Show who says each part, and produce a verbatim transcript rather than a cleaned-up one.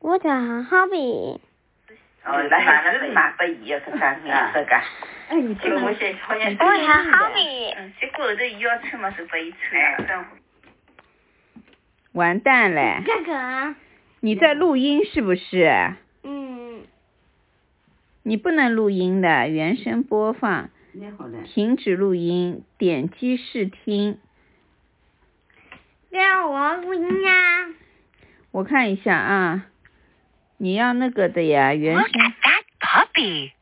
Speaker 1: What a hobby！
Speaker 2: 哦，那那是蛮不一样，这啥颜色噶？
Speaker 3: 哎，你不能，
Speaker 2: 我现好像是。
Speaker 1: What a hobby！
Speaker 2: 嗯，结果头要吃嘛是不一吃啊。
Speaker 3: 完蛋了。
Speaker 1: 这个。
Speaker 3: 你在录音是不是？
Speaker 1: 嗯。
Speaker 3: 你不能录音的，原声播放。停止录音，点击试听。
Speaker 1: 让我录音呀。
Speaker 3: 我看一下啊，你要那个的呀，原声。
Speaker 4: Look at that puppy.